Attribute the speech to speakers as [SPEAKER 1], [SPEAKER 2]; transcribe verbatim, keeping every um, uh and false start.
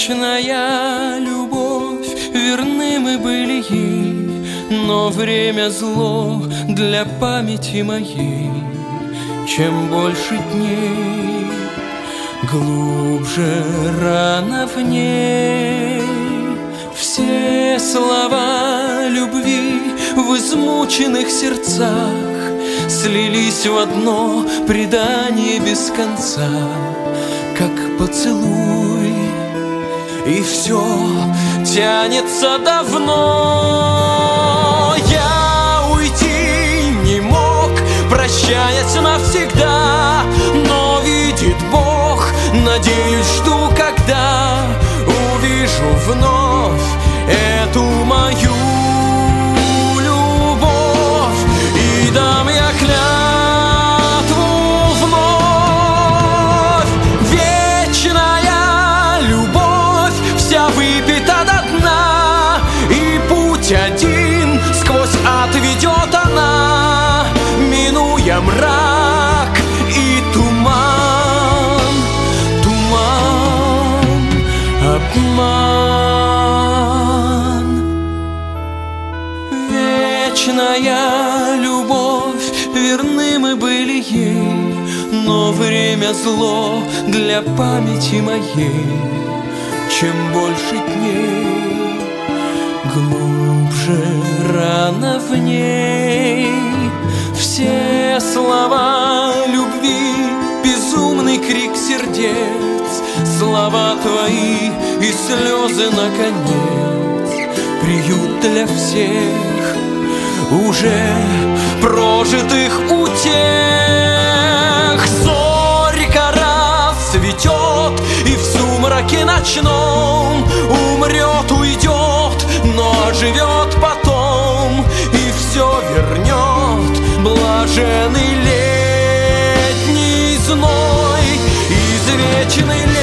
[SPEAKER 1] Вечная любовь, верны мы были ей, но время зло для памяти моей. Чем больше дней, глубже рана в ней. Все слова любви в измученных сердцах слились в одно предание без конца, как поцелуй, и все тянется давно. Я уйти не мог, прощаясь навсегда, но видит Бог, надеюсь, жду, когда увижу вновь эту мою любовь, и дам я клятву вновь. Вечная любовь вся выпита до дна, и путь один сквозь ад ведет она, минуя мрак и туман, туман, обман. Вечная любовь, верны мы были ей, но время зло для памяти моей. Чем больше дней, глубже рана в ней. Все слова любви, безумный крик сердец, слова твои и слезы наконец, приют для всех уже прожитых утех. Зорька расцветет, и в сумраке ночном умрет, уйдет, но живет потом, и все вернет блаженный летний зной, извечный